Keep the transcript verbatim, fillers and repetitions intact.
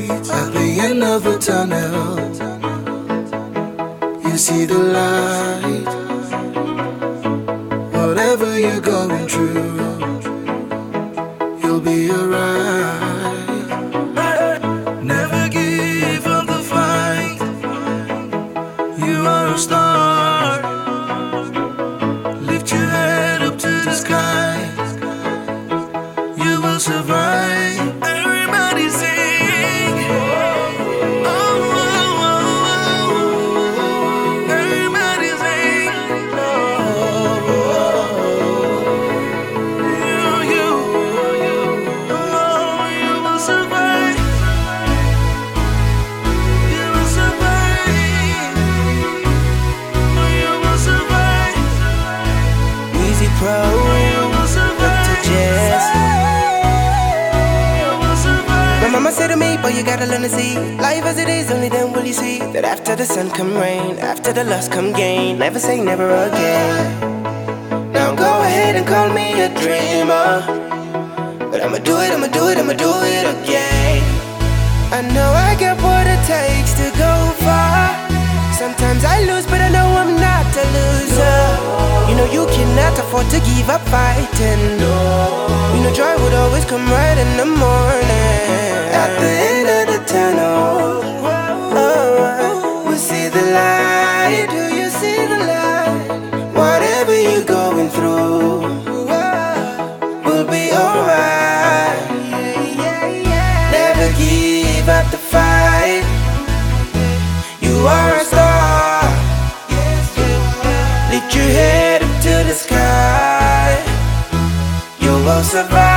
At the end of the tunnel, you see the light. Whatever you're going through, you'll be alright. Never give up the fight. You are a star. Lift your head up to the sky. You will survive. Everybody sing. Oh, oh, oh, oh. Everybody sing. Oh, you, you, oh, you will survive. You will survive. Oh, you will survive. Weezy Pro, Doctor Jazz. My mama said to me, boy, you gotta learn to see life as it is, only then will you see that after the sun come rain, after the loss come gain. Never say never again. Now go ahead and call me a dreamer, but I'ma do it, I'ma do it, I'ma do it again. I know I got what it takes to go far. Sometimes I lose, but I know I'm not a loser. You know you cannot afford to give up fighting. You know joy would always come right in the morning. At the end of the tunnel, oh, we see the light. Do you see the light? Whatever you're going through will be alright. Never give up the fight. You are a star. Lift your head up to the sky. You will survive.